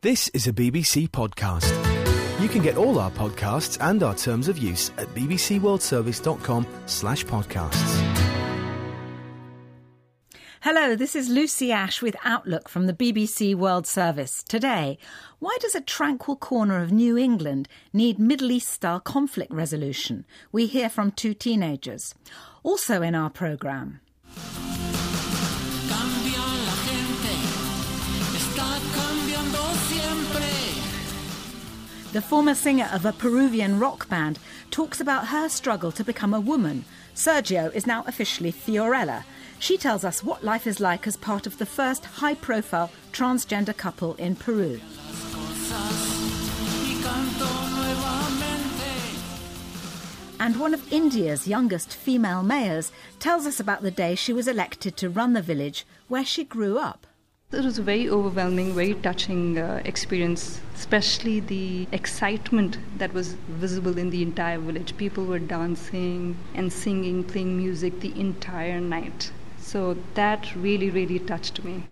This is a BBC podcast. You can get all our podcasts and our terms of use at bbcworldservice.com/podcasts. Hello, this is Lucy Ash with Outlook from the BBC World Service. Today, why does a tranquil corner of New England need Middle East-style conflict resolution? We hear from two teenagers. Also in our programme. The former singer of a Peruvian rock band talks about her struggle to become a woman. Sergio is now officially Fiorella. She tells us what life is like as part of the first high-profile transgender couple in Peru. And one of India's youngest female mayors tells us about the day she was elected to run the village where she grew up. It was a very overwhelming, very touching experience, especially the excitement that was visible in the entire village. People were dancing and singing, playing music the entire night. So that really, really touched me.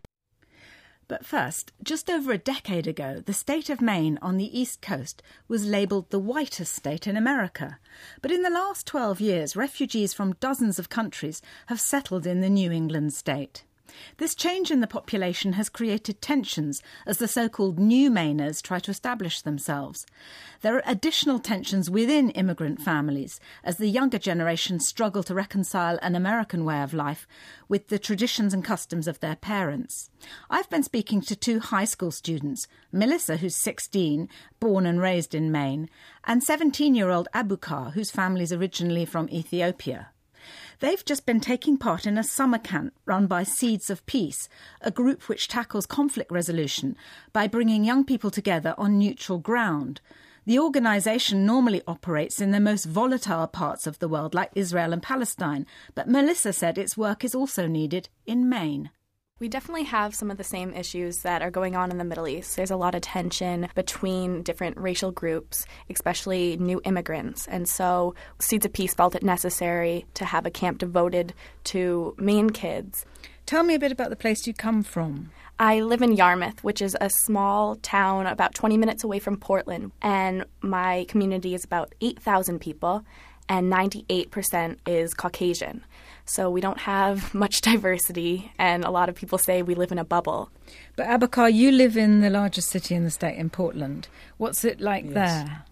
But first, just over a decade ago, the state of Maine on the East Coast was labelled the whitest state in America. But in the last 12 years, refugees from dozens of countries have settled in the New England state. This change in the population has created tensions as the so-called new Mainers try to establish themselves. There are additional tensions within immigrant families as the younger generation struggle to reconcile an American way of life with the traditions and customs of their parents. I've been speaking to two high school students, Melissa, who's 16, born and raised in Maine, and 17-year-old Abukar, whose family's originally from Ethiopia. They've just been taking part in a summer camp run by Seeds of Peace, a group which tackles conflict resolution by bringing young people together on neutral ground. The organisation normally operates in the most volatile parts of the world, like Israel and Palestine, but Melissa said its work is also needed in Maine. We definitely have some of the same issues that are going on in the Middle East. There's a lot of tension between different racial groups, especially new immigrants. And so Seeds of Peace felt it necessary to have a camp devoted to Maine kids. Tell me a bit about the place you come from. I live in Yarmouth, which is a small town about 20 minutes away from Portland. And my community is about 8,000 people, and 98% is Caucasian. So we don't have much diversity, and a lot of people say we live in a bubble. But Abukar, you live in the largest city in the state, in Portland. What's it like there?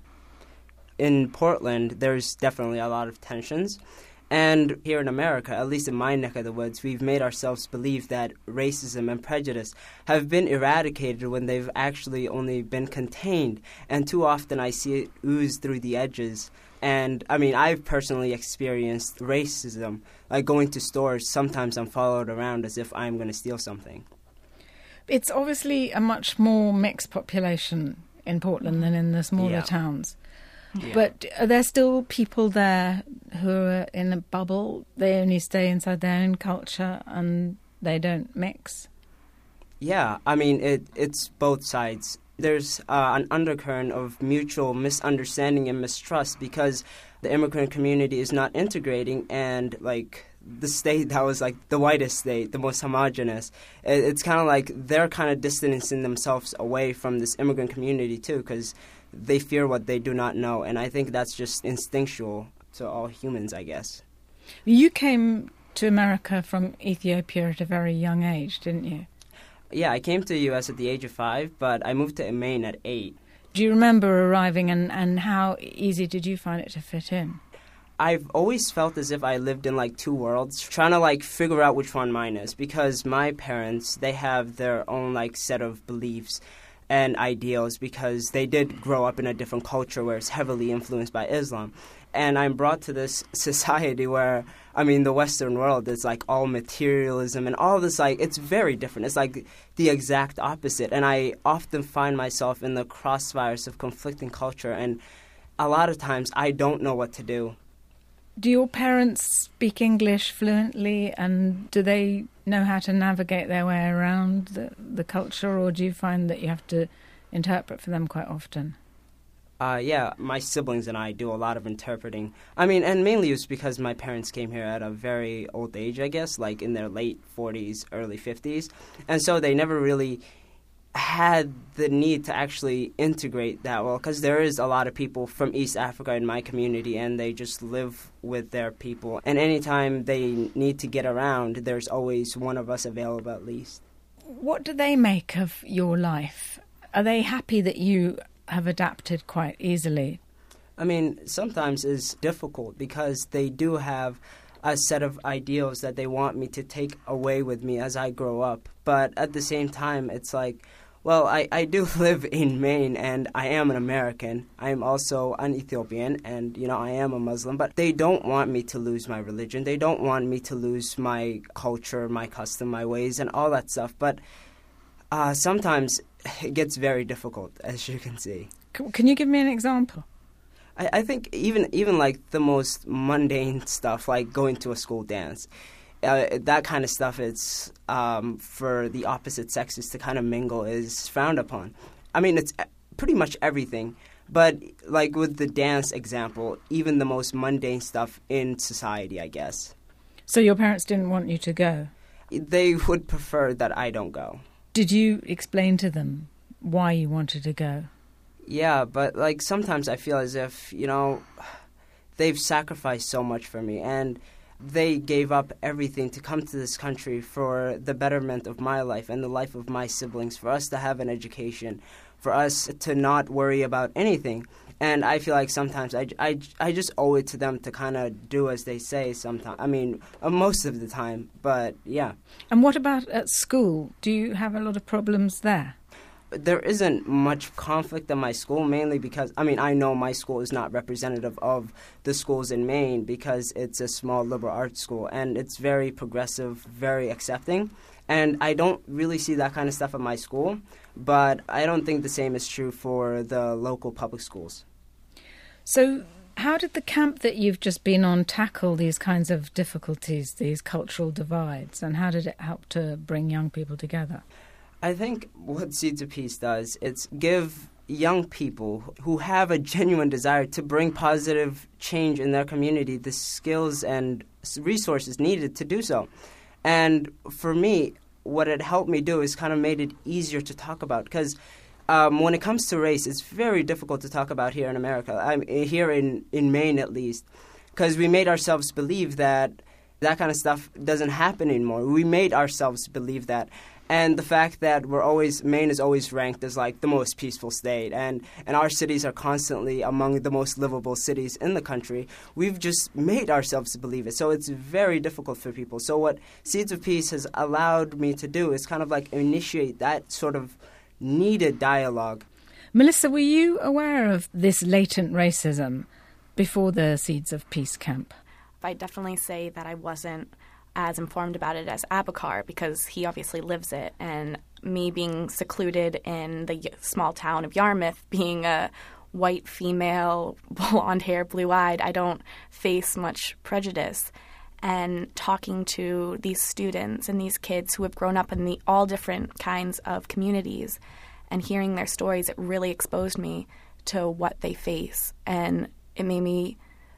In Portland, there's definitely a lot of tensions. And here in America, at least in my neck of the woods, we've made ourselves believe that racism and prejudice have been eradicated when they've actually only been contained. And too often I see it ooze through the edges. And, I mean, I've personally experienced racism. Like going to stores, sometimes I'm followed around as if I'm going to steal something. It's obviously a much more mixed population in Portland than in the smaller towns. Yeah. But are there still people there who are in a bubble? They only stay inside their own culture and they don't mix? Yeah, I mean, it's both sides. There's an undercurrent of mutual misunderstanding and mistrust because the immigrant community is not integrating, and like the state that was like the whitest state, the most homogenous, it's kind of like they're kind of distancing themselves away from this immigrant community too because they fear what they do not know, and I think that's just instinctual to all humans, I guess. You came to America from Ethiopia at a very young age, didn't you? Yeah, I came to the U.S. at the age of 5, but I moved to Maine at 8. Do you remember arriving and how easy did you find it to fit in? I've always felt as if I lived in like two worlds, trying to like figure out which one mine is, because my parents, they have their own like set of beliefs and ideals because they did grow up in a different culture where it's heavily influenced by Islam. And I'm brought to this society where, I mean, the Western world is like all materialism and all this, like, it's very different. It's like the exact opposite. And I often find myself in the crossfires of conflicting culture. And a lot of times I don't know what to do. Do your parents speak English fluently, and do they know how to navigate their way around the culture, or do you find that you have to interpret for them quite often? Yeah, my siblings and I do a lot of interpreting. I mean, and mainly it's because my parents came here at a very old age, I guess, like in their late 40s, early 50s. And so they never really had the need to actually integrate that well, because there is a lot of people from East Africa in my community, and they just live with their people. And anytime they need to get around, there's always one of us available at least. What do they make of your life? Are they happy that you have adapted quite easily? I mean, sometimes it's difficult because they do have a set of ideals that they want me to take away with me as I grow up. But at the same time, it's like, well, I do live in Maine, and I am an American. I am also an Ethiopian, and, I am a Muslim. But they don't want me to lose my religion. They don't want me to lose my culture, my custom, my ways, and all that stuff. But sometimes it gets very difficult, as you can see. Can you give me an example? I think even like the most mundane stuff, like going to a school dance, that kind of stuff, it's for the opposite sexes to kind of mingle is frowned upon. I mean, it's pretty much everything. But like with the dance example, even the most mundane stuff in society, I guess. So your parents didn't want you to go? They would prefer that I don't go. Did you explain to them why you wanted to go? Yeah, but like sometimes I feel as if, they've sacrificed so much for me, and they gave up everything to come to this country for the betterment of my life and the life of my siblings, for us to have an education, for us to not worry about anything. And I feel like sometimes I just owe it to them to kind of do as they say sometimes. I mean, most of the time, but yeah. And what about at school? Do you have a lot of problems there? There isn't much conflict in my school, mainly because, I know my school is not representative of the schools in Maine because it's a small liberal arts school, and it's very progressive, very accepting. And I don't really see that kind of stuff at my school, but I don't think the same is true for the local public schools. So how did the camp that you've just been on tackle these kinds of difficulties, these cultural divides, and how did it help to bring young people together? I think what Seeds of Peace does, it's give young people who have a genuine desire to bring positive change in their community the skills and resources needed to do so. And for me, what it helped me do is kind of made it easier to talk about, because when it comes to race, it's very difficult to talk about here in America, here in Maine at least, because we made ourselves believe that kind of stuff doesn't happen anymore. We made ourselves believe that. And the fact that Maine is always ranked as like the most peaceful state, and our cities are constantly among the most livable cities in the country, we've just made ourselves believe it. So it's very difficult for people. So what Seeds of Peace has allowed me to do is kind of like initiate that sort of needed dialogue. Melissa, were you aware of this latent racism before the Seeds of Peace camp? I'd definitely say that I wasn't as informed about it as Abukar, because he obviously lives it, and me being secluded in the small town of Yarmouth, being a white female, blonde hair, blue-eyed, I don't face much prejudice. And talking to these students and these kids who have grown up in all different kinds of communities and hearing their stories, it really exposed me to what they face, and it made me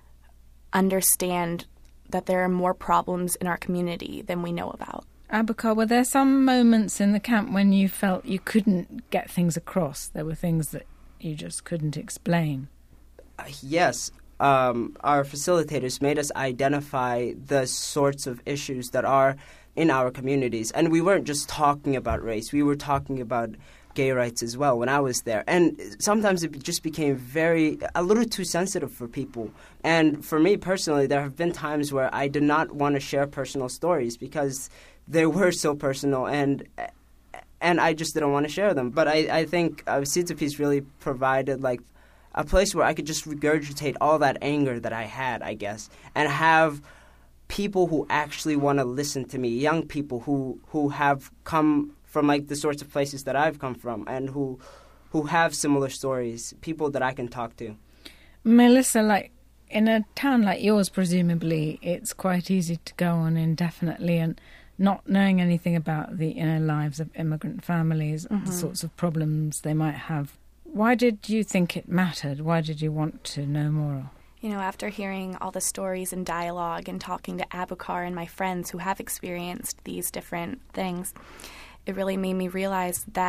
understand that there are more problems in our community than we know about. Abukar, were there some moments in the camp when you felt you couldn't get things across? There were things that you just couldn't explain? Yes. Our facilitators made us identify the sorts of issues that are in our communities. And we weren't just talking about race. We were talking about gay rights as well when I was there. And sometimes it just became a little too sensitive for people. And for me personally, there have been times where I did not want to share personal stories because they were so personal, and I just didn't want to share them. But I think Seeds of Peace really provided like a place where I could just regurgitate all that anger that I had, I guess, and have people who actually want to listen to me, young people who have come from like the sorts of places that I've come from, and who have similar stories, people that I can talk to. Melissa, like in a town like yours, presumably it's quite easy to go on indefinitely and not knowing anything about the inner lives of immigrant families, the sorts of problems they might have. Why did you think it mattered? Why did you want to know more? You know, after hearing all the stories and dialogue and talking to Abukar and my friends who have experienced these different things, it really made me realize that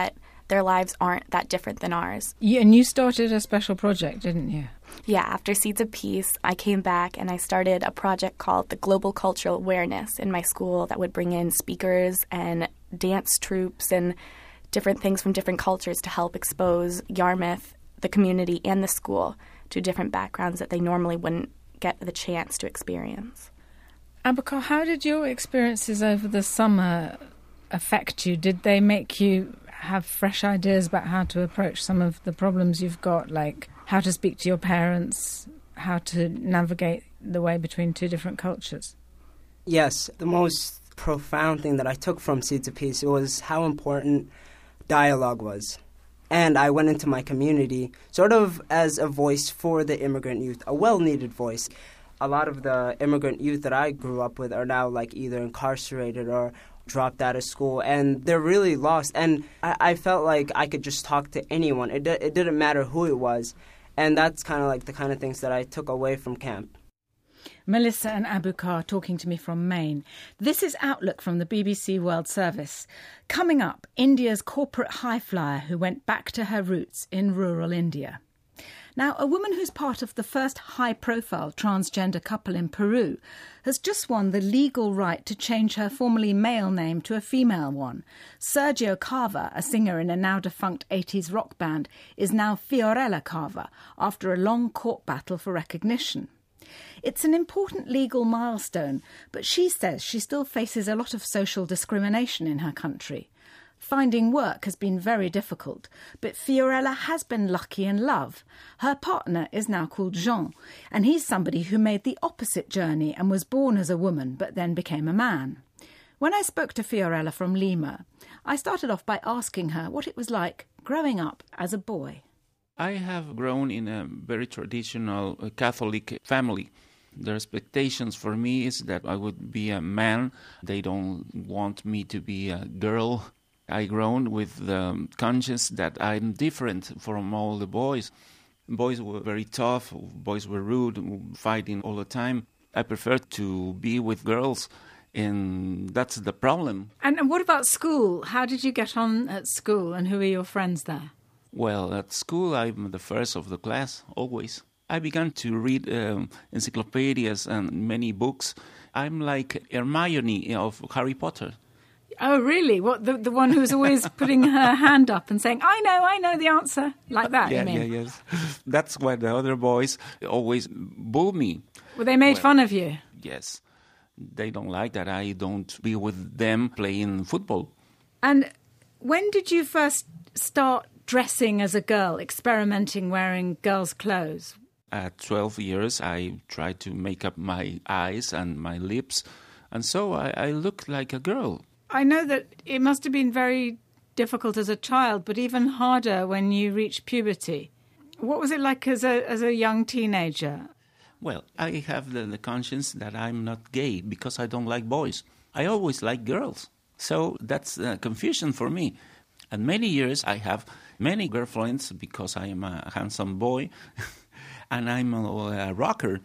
their lives aren't that different than ours. And you started a special project, didn't you? Yeah, after Seeds of Peace, I came back and I started a project called the Global Cultural Awareness in my school that would bring in speakers and dance troupes and different things from different cultures to help expose Yarmouth, the community, and the school to different backgrounds that they normally wouldn't get the chance to experience. Abukar, how did your experiences over the summer affect you? Did they make you have fresh ideas about how to approach some of the problems you've got, like how to speak to your parents, how to navigate the way between two different cultures? Yes, the most profound thing that I took from Seeds of Peace was how important dialogue was. And I went into my community sort of as a voice for the immigrant youth, a well-needed voice. A lot of the immigrant youth that I grew up with are now like either incarcerated or dropped out of school, and they're really lost. And I felt like I could just talk to anyone. It didn't matter who it was. And that's kind of like the kind of things that I took away from camp. Melissa and Abukar talking to me from Maine. This is Outlook from the BBC World Service. Coming up, India's corporate high flyer who went back to her roots in rural India. Now, a woman who's part of the first high-profile transgender couple in Peru has just won the legal right to change her formerly male name to a female one. Sergio Carver, a singer in a now-defunct 80s rock band, is now Fiorella Carver after a long court battle for recognition. It's an important legal milestone, but she says she still faces a lot of social discrimination in her country. Finding work has been very difficult, but Fiorella has been lucky in love. Her partner is now called Jean, and he's somebody who made the opposite journey and was born as a woman but then became a man. When I spoke to Fiorella from Lima, I started off by asking her what it was like growing up as a boy. I have grown in a very traditional Catholic family. The expectations for me is that I would be a man. They don't want me to be a girl. I grown with the conscience that I'm different from all the boys. Boys were very tough, boys were rude, fighting all the time. I prefer to be with girls, and that's the problem. And what about school? How did you get on at school, and who are your friends there? Well, at school I'm the first of the class, always. I began to read encyclopedias and many books. I'm like Hermione of Harry Potter. Oh, really? What, the one who's always putting her hand up and saying, I know the answer, like that, Yeah, you mean? yes. That's why the other boys always boo me. Well, they made fun of you? Yes. They don't like that I don't be with them playing football. And when did you first start dressing as a girl, experimenting wearing girls' clothes? At 12 years, I tried to make up my eyes and my lips, and so I looked like a girl. I know that it must have been very difficult as a child, but even harder when you reached puberty. What was it like as a young teenager? Well, I have the conscience that I'm not gay because I don't like boys. I always like girls. So that's confusion for me. And many years I have many girlfriends because I am a handsome boy and I'm a rocker.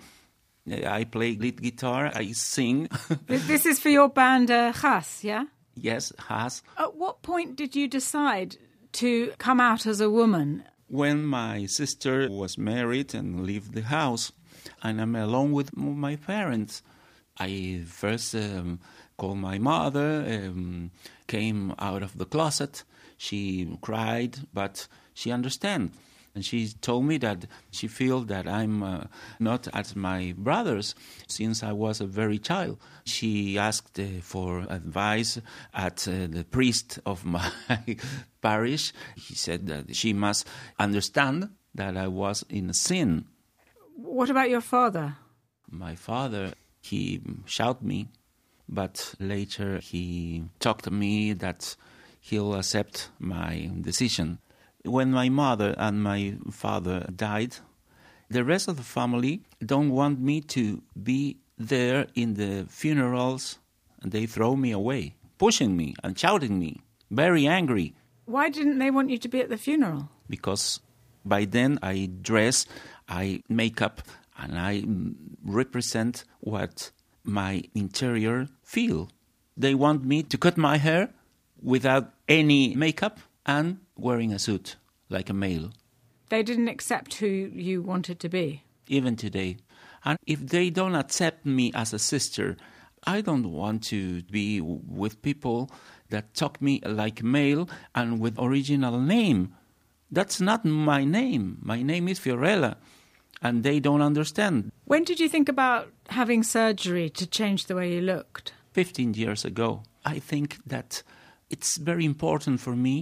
I play lead guitar, I sing. This is for your band Khas, yeah? Yes, Khas. At what point did you decide to come out as a woman? When my sister was married and left the house, and I'm alone with my parents, I first called my mother, came out of the closet. She cried, but she understands. And she told me that she feels that I'm not as my brothers since I was a very child. She asked for advice at the priest of my parish. He said that she must understand that I was in sin. What about your father? My father, he shouted me, but later he talked to me that he'll accept my decision. When my mother and my father died, the rest of the family don't want me to be there in the funerals, and they throw me away, pushing me and shouting me, very angry. Why didn't they want you to be at the funeral? Because by then I dress, I make up, and I represent what my interior feel. They want me to cut my hair without any makeup and wearing a suit like a male. They didn't accept who you wanted to be. Even today. And if they don't accept me as a sister, I don't want to be with people that talk me like male and with original name. That's not my name. My name is Fiorella, and they don't understand. When did you think about having surgery to change the way you looked? 15 years ago. I think that it's very important for me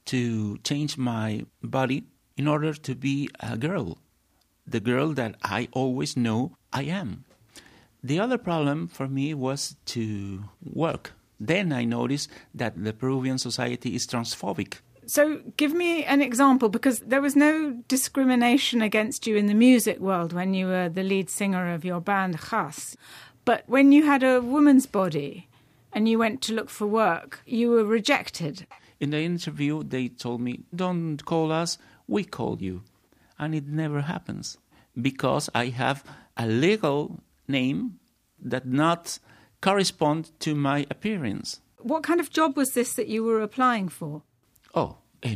to change my body in order to be a girl. The girl that I always know I am. The other problem for me was to work. Then I noticed that the Peruvian society is transphobic. So give me an example, because there was no discrimination against you in the music world when you were the lead singer of your band, Khas. But when you had a woman's body and you went to look for work, you were rejected. In the interview, they told me, don't call us, we call you. And it never happens because I have a legal name that not correspond to my appearance. What kind of job was this that you were applying for? Oh,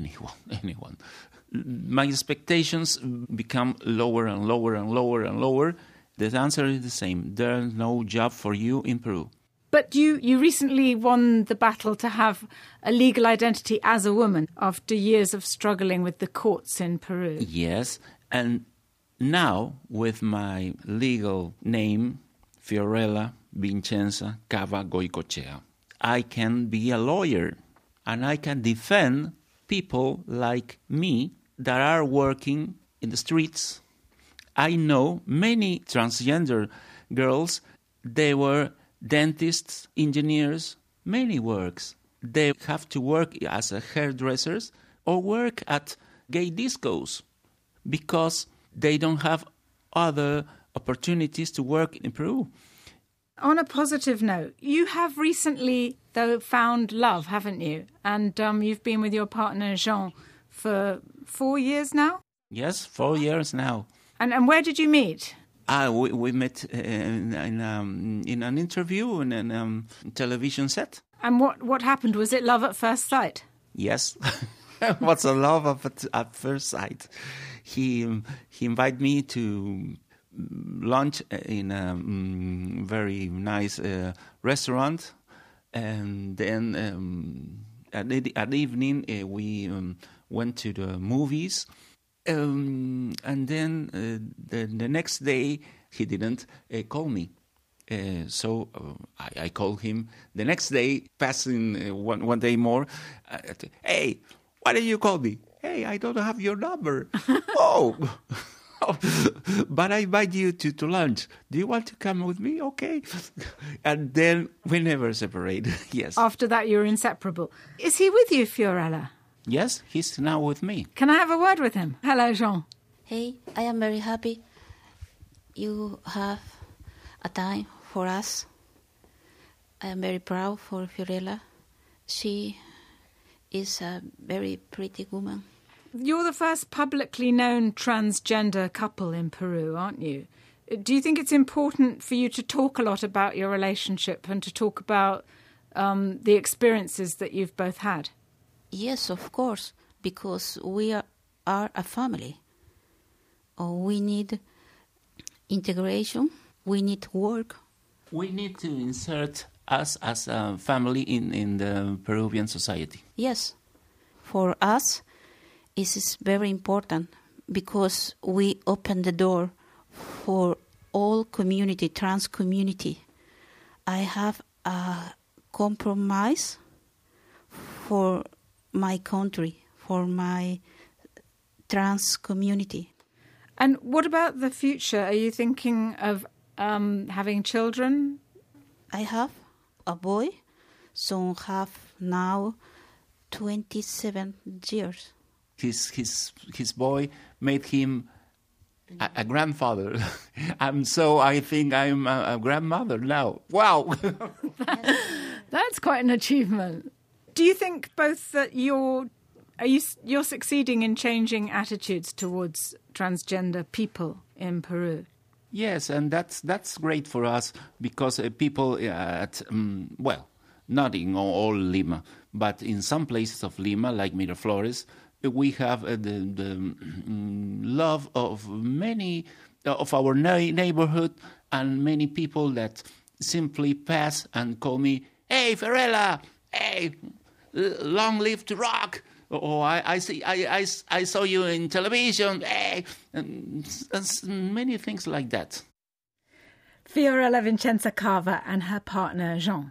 anyone. My expectations become lower and lower and lower and lower. The answer is the same. There's no job for you in Peru. But you recently won the battle to have a legal identity as a woman after years of struggling with the courts in Peru. Yes, and now with my legal name, Fiorella Vincenza Cava Goicochea, I can be a lawyer and I can defend people like me that are working in the streets. I know many transgender girls, they were dentists, engineers, many works. They have to work as a hairdressers or work at gay discos because they don't have other opportunities to work in Peru. On a positive note, you have recently, though, found love, haven't you? And you've been with your partner, Jean, for 4 years now? Yes, 4 years now. And where did you meet? We met in an interview in a television set. And what happened? Was it love at first sight? Yes. What's a love at first sight? He invited me to lunch in a very nice restaurant, and then at evening we went to the movies. And then the next day he didn't call me. So I called him the next day, passing one day more. Hey, why didn't you call me? Hey, I don't have your number. Oh, but I invite you to lunch. Do you want to come with me? Okay. And then we never separate. Yes. After that, you're inseparable. Is he with you, Fiorella? Yes, he's now with me. Can I have a word with him? Hello, Jean. Hey, I am very happy you have a time for us. I am very proud for Fiorella. She is a very pretty woman. You're the first publicly known transgender couple in Peru, aren't you? Do you think it's important for you to talk a lot about your relationship and to talk about the experiences that you've both had? Yes, of course, because we are a family. We need integration, we need work. We need to insert us as a family in the Peruvian society. Yes, for us it is very important because we open the door for all community, trans community. I have a compromise for my country, for my trans community. And what about the future? Are you thinking of having children? I have a boy, so have now 27 years. His boy made him a grandfather. I think I'm a grandmother now. Wow. That's quite an achievement. Do you think both that you're succeeding in changing attitudes towards transgender people in Peru? Yes, and that's great for us because people at not in all Lima, but in some places of Lima, like Miraflores, we have the love of many of our neighborhood and many people that simply pass and call me, "Hey, Fiorella! Hey, long live to rock!" Or I saw you in television, hey, and many things like that. Fiorella Vincenza Cava and her partner Jean.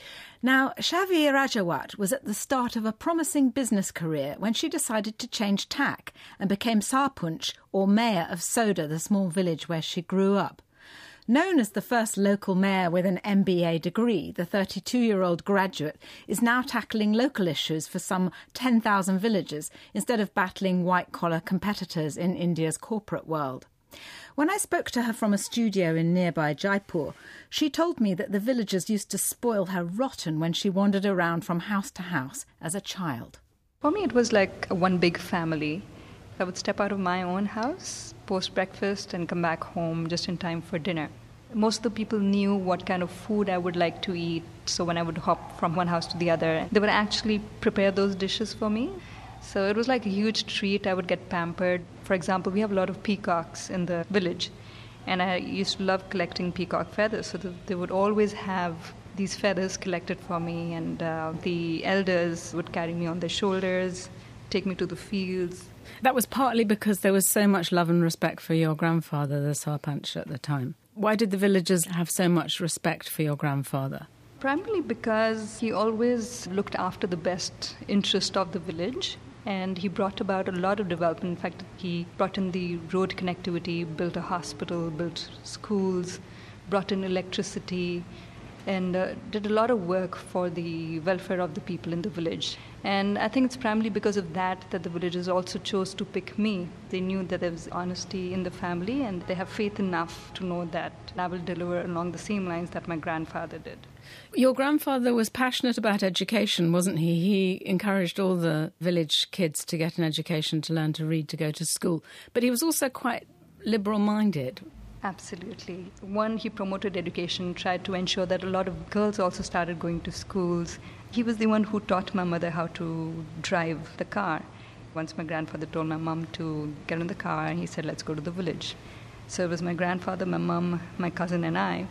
Now, Shavi Rajawat was at the start of a promising business career when she decided to change tack and became Sarpunch, or mayor of Soda, the small village where she grew up. Known as the first local mayor with an MBA degree, the 32-year-old graduate is now tackling local issues for some 10,000 villagers instead of battling white-collar competitors in India's corporate world. When I spoke to her from a studio in nearby Jaipur, she told me that the villagers used to spoil her rotten when she wandered around from house to house as a child. For me, it was like one big family. I would step out of my own house, post-breakfast, and come back home just in time for dinner. Most of the people knew what kind of food I would like to eat, so when I would hop from one house to the other, they would actually prepare those dishes for me. So it was like a huge treat. I would get pampered. For example, we have a lot of peacocks in the village, and I used to love collecting peacock feathers, so they would always have these feathers collected for me, and the elders would carry me on their shoulders, take me to the fields. That was partly because there was so much love and respect for your grandfather, the Sarpanch, at the time. Why did the villagers have so much respect for your grandfather? Primarily because he always looked after the best interest of the village, and he brought about a lot of development. In fact, he brought in the road connectivity, built a hospital, built schools, brought in electricity, and did a lot of work for the welfare of the people in the village. And I think it's primarily because of that the villagers also chose to pick me. They knew that there was honesty in the family, and they have faith enough to know that I will deliver along the same lines that my grandfather did. Your grandfather was passionate about education, wasn't he? He encouraged all the village kids to get an education, to learn to read, to go to school. But he was also quite liberal-minded. Absolutely. One, he promoted education, tried to ensure that a lot of girls also started going to schools. He was the one who taught my mother how to drive the car. Once my grandfather told my mum to get in the car, and he said, "Let's go to the village." So it was my grandfather, my mum, my cousin, and I.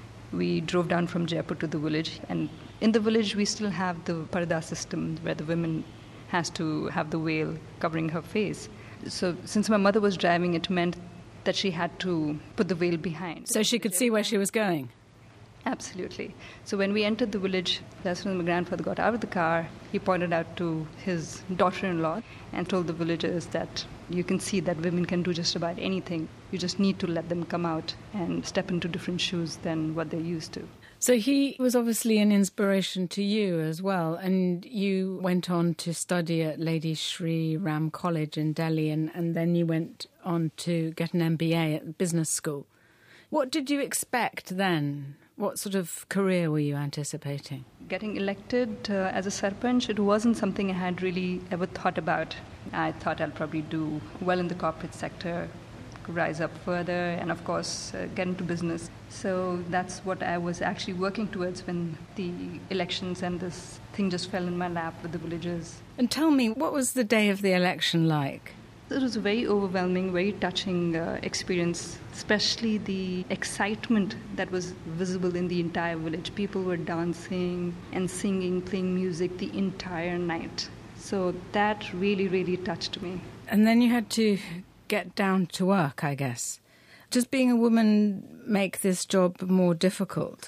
We drove down from Jaipur to the village, and in the village we still have the parda system where the woman has to have the veil covering her face. So since my mother was driving, it meant that she had to put the veil behind. So she could see where she was going? Absolutely. So when we entered the village, as soon as my grandfather got out of the car, he pointed out to his daughter-in-law and told the villagers that you can see that women can do just about anything. You just need to let them come out and step into different shoes than what they're used to. So he was obviously an inspiration to you as well, and you went on to study at Lady Shri Ram College in Delhi, and then you went on to get an MBA at the business school. What did you expect then? What sort of career were you anticipating? Getting elected as a Sarpanch, it wasn't something I had really ever thought about. I thought I'll probably do well in the corporate sector, rise up further, and of course get into business. So that's what I was actually working towards when the elections and this thing just fell in my lap with the villagers. And tell me, what was the day of the election like? It was a very overwhelming, very touching experience, especially the excitement that was visible in the entire village. People were dancing and singing, playing music the entire night. So that really, really touched me. And then you had to get down to work, I guess. Does being a woman make this job more difficult?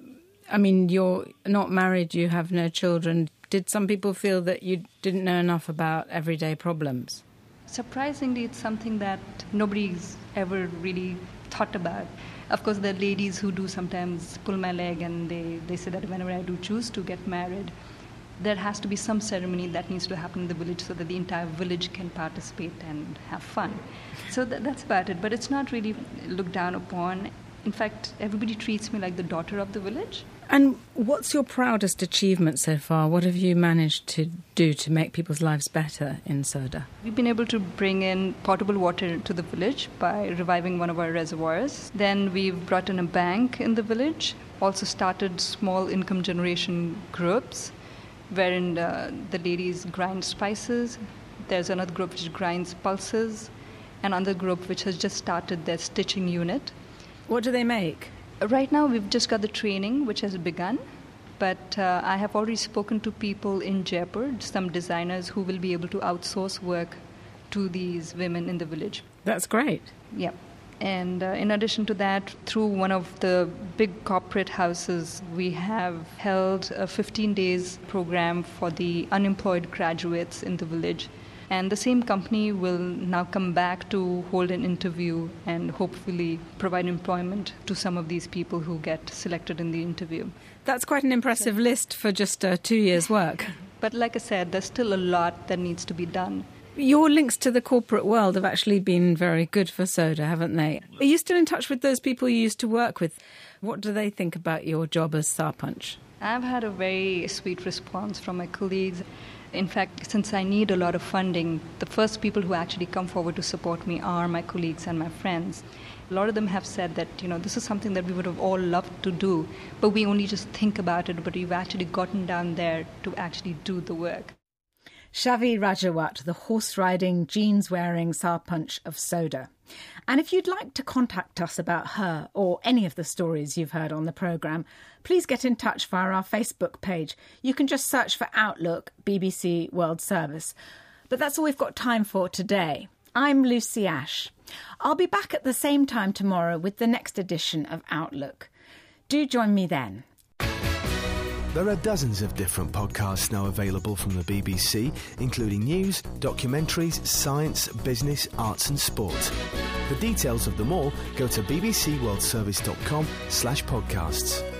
I mean, you're not married, you have no children. Did some people feel that you didn't know enough about everyday problems? Surprisingly, it's something that nobody's ever really thought about. Of course, there are ladies who do sometimes pull my leg, and they say that whenever I do choose to get married, there has to be some ceremony that needs to happen in the village so that the entire village can participate and have fun. So that's about it. But it's not really looked down upon. In fact, everybody treats me like the daughter of the village. And what's your proudest achievement so far? What have you managed to do to make people's lives better in Soda? We've been able to bring in potable water to the village by reviving one of our reservoirs. Then we've brought in a bank in the village, also started small income generation groups wherein the ladies grind spices, There's another group which grinds pulses, and another group which has just started their stitching unit. What do they make? Right now, we've just got the training, which has begun. But I have already spoken to people in Jaipur, some designers who will be able to outsource work to these women in the village. That's great. Yeah. And in addition to that, through one of the big corporate houses, we have held a 15 days program for the unemployed graduates in the village. And the same company will now come back to hold an interview and hopefully provide employment to some of these people who get selected in the interview. That's quite an impressive list for just 2 years' work. But like I said, there's still a lot that needs to be done. Your links to the corporate world have actually been very good for Soda, haven't they? Are you still in touch with those people you used to work with? What do they think about your job as Sarpanch? I've had a very sweet response from my colleagues. In fact, since I need a lot of funding, the first people who actually come forward to support me are my colleagues and my friends. A lot of them have said that, this is something that we would have all loved to do, but we only just think about it, but we've actually gotten down there to actually do the work. Shavi Rajawat, the horse-riding, jeans-wearing Sarpanch of Soda. And if you'd like to contact us about her or any of the stories you've heard on the programme, please get in touch via our Facebook page. You can just search for Outlook BBC World Service. But that's all we've got time for today. I'm Lucy Ash. I'll be back at the same time tomorrow with the next edition of Outlook. Do join me then. There are dozens of different podcasts now available from the BBC, including news, documentaries, science, business, arts and sport. For details of them all, go to bbcworldservice.com/podcasts.